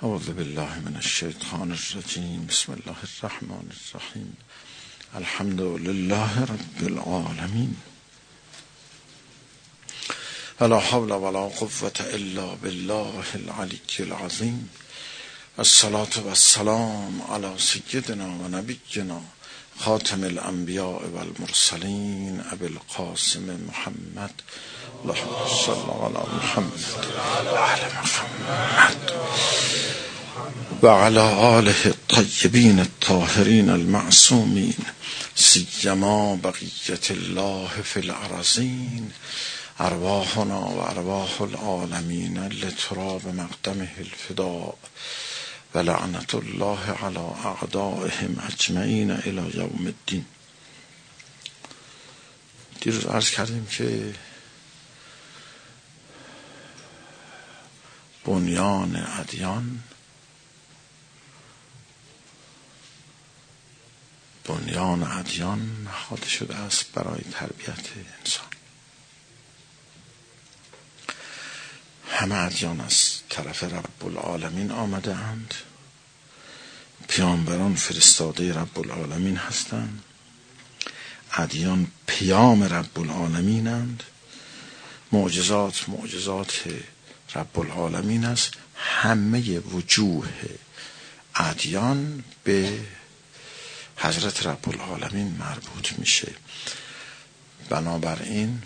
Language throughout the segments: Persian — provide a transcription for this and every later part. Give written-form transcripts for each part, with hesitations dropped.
اعوذ بالله من الشیطان الرجیم. بسم الله الرحمن الرحیم. الحمد لله رب العالمین. ولا حول ولا قوة الا بالله العلی العظیم. الصلاة والسلام علی سیدنا و نبینا خاتم الانبیاء والمرسلین ابی القاسم محمد. اللهم صل علی محمد وعلى محمد وعلى آله الطیبین الطاهرین المعصومین سیما بقیة الله فی الارضین. ارواحنا و ارواح العالمین لتراب مقدمه الفداء و لعنت الله علی اعدائهم اجمعین الی یوم الدین. دیروز عرض کردیم که بنیان ادیان نهاده شده است برای تربیت انسان. همه ادیان از طرف رب العالمین آمده اند. پیامبران فرستاده رب العالمین هستند. ادیان پیام رب العالمین اند. معجزات رب العالمین است. همه وجوه ادیان به حضرت رب العالمین مربوط میشه. بنابراین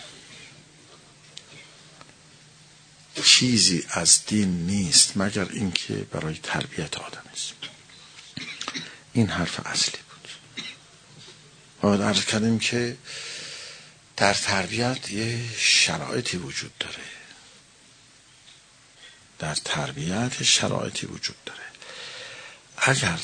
چیزی از دین نیست مگر اینکه برای تربیت آدم است. این حرف اصلی بود. باید عرض کردیم که در تربیت یه شرایطی وجود داره. اگر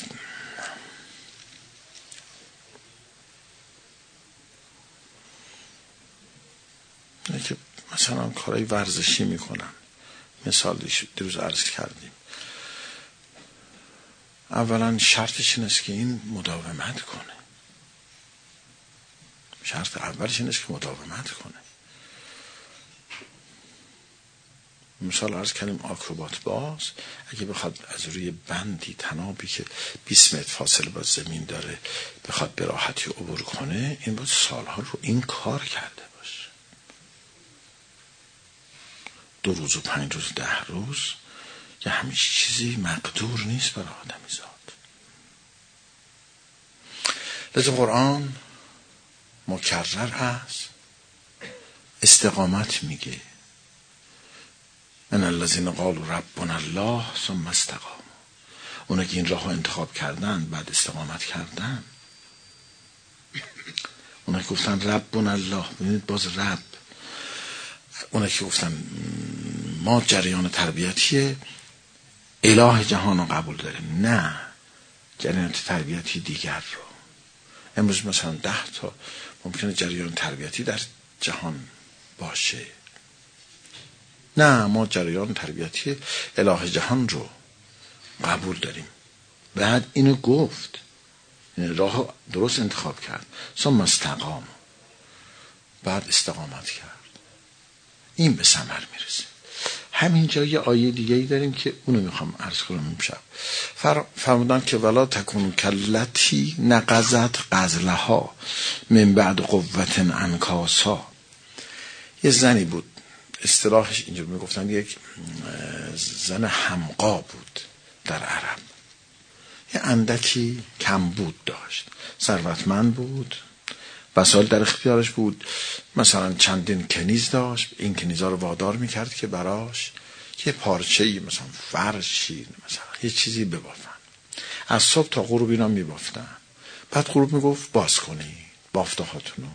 که مثلا کارهای ورزشی میکنن، مثال دیروز عرض کردیم، اولا شرطش این است که این مداومت کنه. شرط اولش این است که مداومت کنه. مثال عرض کردیم آکروبات باز اگه بخواد از روی بندی تنابی که 20 متر فاصله با زمین داره بخواد به راحتی عبور کنه، این باید سالها رو این کار کرده باشه. 2 روز و 5 روز 10 روز یه همین چیزی مقدور نیست برای آدمی زاد. لذا قرآن مکرر است استقامت میگه. ان الذين قالوا ربنا الله ثم استقاموا. اونا که این راه رو انتخاب کردن بعد استقامت کردن، اونا که گفتن ربنا الله، ببینید باز رب، اونا که گفتن ما جریان تربیتی اله جهان رو قبول داریم، نه جریان تربیتی دیگر رو. امروز مثلا 10 تا ممکنه جریان تربیتی در جهان باشه، نه ما جریان تربیتی اله جهان رو قبول داریم. بعد اینو گفت، یعنی راه درست انتخاب کرد. ثم استقام، بعد استقامت کرد. این به ثمر میرسه. همینجا یه آیه دیگه‌ای داریم که اونو میخوام عرض کنم امشب. فرمودن که ولا تکون کلتی نقضت غزلها من بعد قوت انکاسا. یه زنی بود، اصطلاحش اینجور میگفتن یک زن حمقا بود در عرب. یه اندکی کمبود داشت، ثروتمند بود، وسایل در اختیارش بود، مثلا چندین کنیز داشت. این کنیزا رو وادار میکرد که براش یه پارچه‌ای، مثلا فرشی، مثلا یه چیزی ببافن. از صبح تا غروب اینا میبافتن. بعد غروب میگفت باز کنید بافته هاتونو،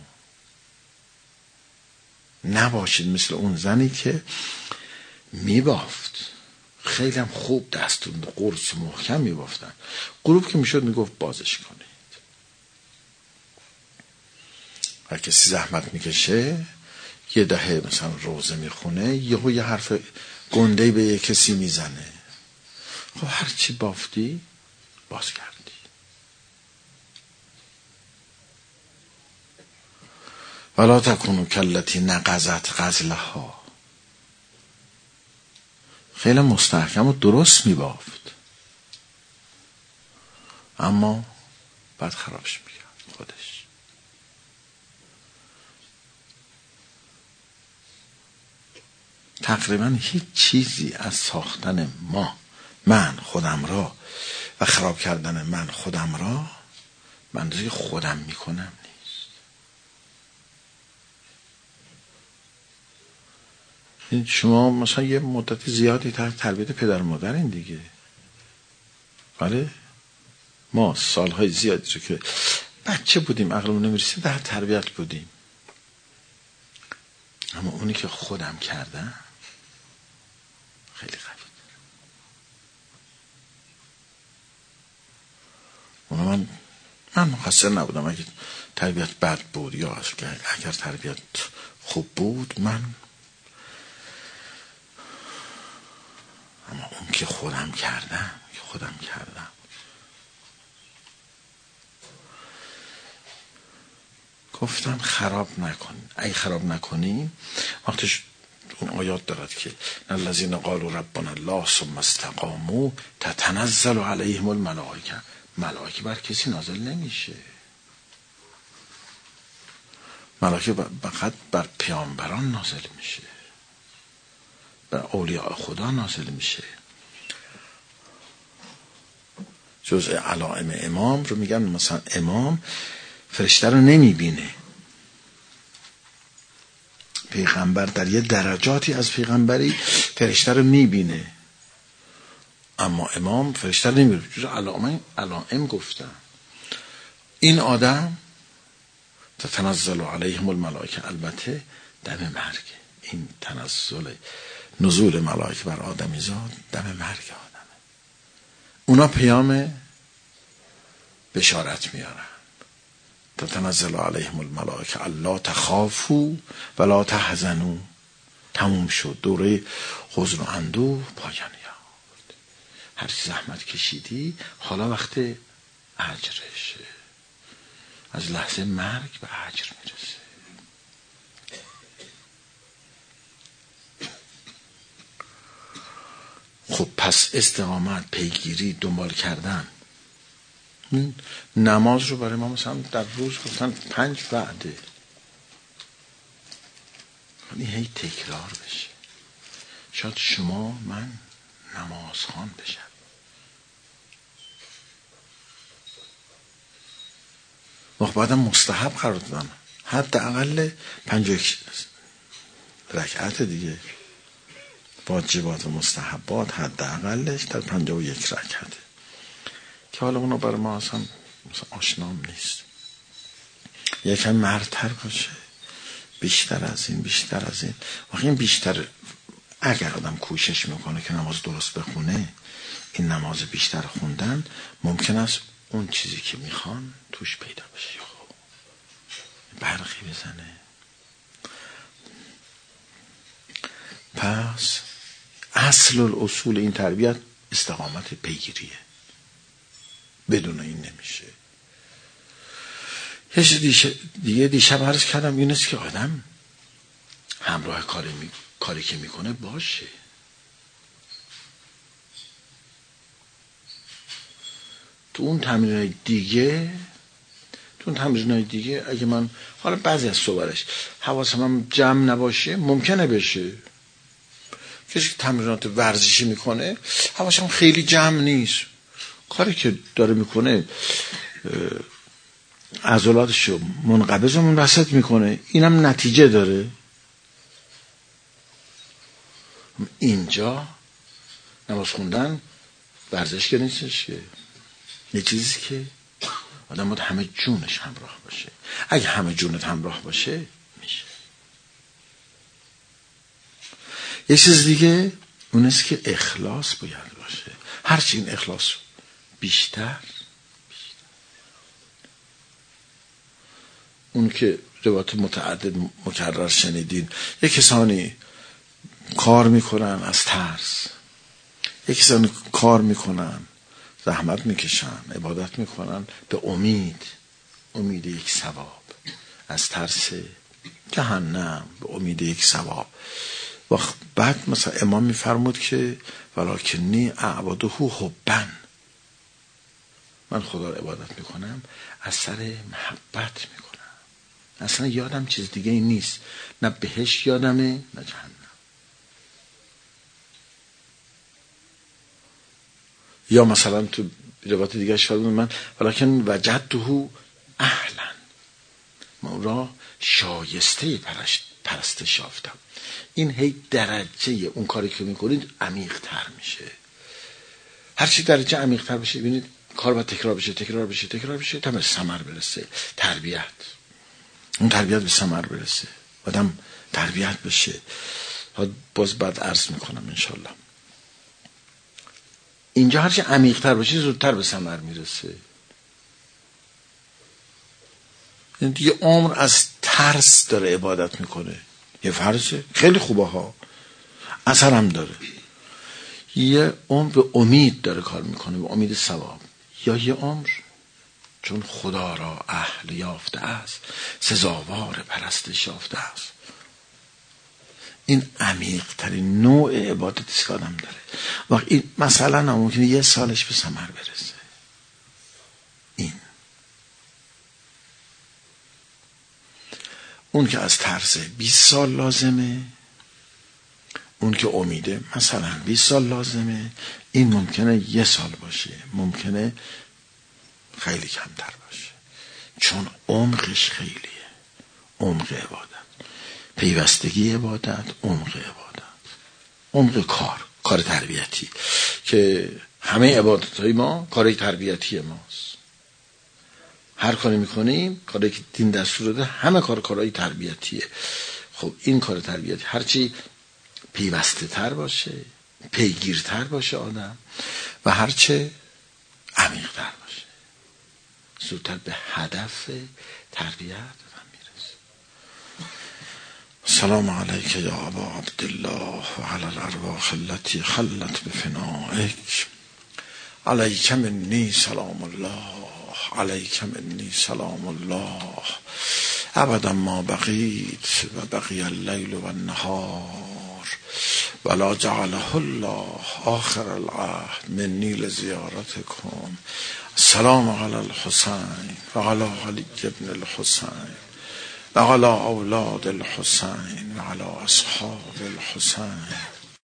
نباشید مثل اون زنی که میبافت. خیلی هم خوب دستون قرص محکم میبافتن. غروب که میشد میگفت بازش کنید. هر کسی زحمت میکشه، یه دهه مثلا روزه میخونه، یه حرف گنده‌ای به یه کسی میزنه، خب هر چی بافتی باز کردی. ولا تکونوا کلتی نقضت غزلها. خیلی مستحکم و درست میبافت، اما بعد خرابش میکرد خودش. تقریبا هیچ چیزی از ساختن من خودم را و خراب کردن من خودم را من اندازه خودم میکنم نیست. شما مثلا یه مدت زیادی تحت تربیت پدر مادرین دیگه. بله، ما سالهای زیادی رو که بچه بودیم عقلمون نمیرسید در تربیت بودیم، اما اونی که خودم کردم خیلی قوی داره. اونو من مقصر نبودم اگه تربیت بد بود یا اگر تربیت خوب بود، اما اون که خودم کردم گفتن خراب نکن. اگه خراب نکنی، وقتش اون آیات دارد که الذین قالوا ربنا الله ثم استقاموا تتنزل علیهم الملائکه. ملائکه بر کسی نازل نمیشه، ملائکه فقط بر پیامبران نازل میشه، بر اولیاء خدا نازل میشه. جزء علائم امام رو میگن، مثلا امام فرشته رو نمیبینه. پیغمبر در یه درجاتی از پیغمبری فرشته رو میبینه، اما امام فرشته رو نمیبینه. جزء علائم گفتن. این آدم تتنزل علیهم الملائکه، البته دم مرگ. این نزول ملائکه بر آدمی زاد دم مرگ آدمه. اونا پیام بشارت میارن. تتنزل علیهم الملائکه الا تخافوا ولا تحزنوا. تموم شد دوره حزن و اندوه پایان یافت. هر چی زحمت کشیدی حالا وقت اجرشه. از لحظه مرگ به اجر میرسه. خب پس استقامت، پیگیری، دنبال کردن. نماز رو برای ما مثلا در روز گفتن 5 وعده، این هی تکرار بشه. شاید شما من نمازخوان بشم. وقت بعدم مستحب قرار دادم، حداقل 51 رکعت دیگه. واجبات و مستحبات حداقلش در 51 رکعته که حالا اونو برای ما اصلا آشنام نیست. یکم مردتر باشه، بیشتر از این. واقعا این بیشتر، اگر آدم کوشش میکنه که نماز درست بخونه، این نماز بیشتر خوندن ممکن است اون چیزی که میخوان توش پیدا بشه، برقی بزنه. پس اصل الاصول این تربیت استقامت پیگیریه. بدون این نمیشه. یه چیز دیگه دیشب عرض کردم، این است که آدم همراه کاری که میکنه باشه. تو اون تمرینای دیگه اگه من حالا بعضی از صورش حواسم جمع نباشه ممکنه بشه. کسی که تمرینات ورزشی میکنه حواسم خیلی جمع نیست، کاری که داره میکنه عضلاتشو منقبضمون وسط میکنه، اینم نتیجه داره. اینجا نماز خوندن ورزش که نیستش، که یه چیزی که آدم باید همه جونش همراه باشه. اگه همه جونت همراه باشه میشه. یه چیز دیگه اون است که اخلاص باید باشه. هرچی این اخلاص بیشتر اون که روایت متعدد مکرر شنیدین، یک کسانی کار میکنن از ترس، یک کسانی کار میکنن زحمت میکشن، عبادت میکنن به امید یک ثواب، از ترس جهنم به امید یک ثواب. و بعد مثلا امام میفرمود که ولکنی اعبده حبا، من خدا رو عبادت میکنم از سر محبت میکنم، اصلا یادم چیز دیگه ای نیست، نه بهش یادمه نه جهنم. یا مثلا تو روایت دیگه شاید من ولکن وجدته اهلا، من او را شایسته پرستش یافتم. این هی درجه اون کاری که میکنید عمیق تر میشه. هرچی درجه عمیق تر بشه ببینید کار باید تکرار بشه تا به ثمر برسه. تربیت، اون تربیت به ثمر برسه، آدم تربیت بشه. باز بعد عرض میکنم انشالله. اینجا هرچی عمیق تر باشه زودتر به ثمر میرسه. یه عمر از ترس داره عبادت میکنه، یه فرضه خیلی خوبه ها، اثر هم داره. یه عمر به امید داره کار میکنه، به امید ثواب. یا یه عمر چون خدا را اهل یافته است سزاوار پرستش یافته است. این عمیق ترین نوع عبادتی که آدم داره. وقت این مثلا ممکنه یه سالش به ثمر برسه. این اون که از ترس 20 سال لازمه، اون که امیده مثلا 20 سال لازمه، این ممکنه 1 سال باشه، ممکنه خیلی کمتر باشه، چون عمقش خیلیه. عمق عبادت، پیوستگی عبادت، عمق عبادت، عمق کار تربیتی که همه عبادتهای ما کار تربیتی ماست. هر کاری میکنیم کاری که دین دستور داده همه کارهای تربیتیه. خب این کار تربیتی هرچی پیوسته تر باشه، پیگیرتر باشه آدم و هرچه عمیق تر باشه زودتر به هدف تربیت میرسه. سلام علیک یا ابا عبدالله و علی الارواح التي خلت بفنائک، علیک منی سلام الله، علیک منی سلام الله ابدا ما بقیت و بقی اللیل و النهار ولا جعله الله آخر العهد منی لزیارتکم. السلام علی الحسین و علی علی ابن الحسین و علی اولاد الحسین و علی اصحاب الحسین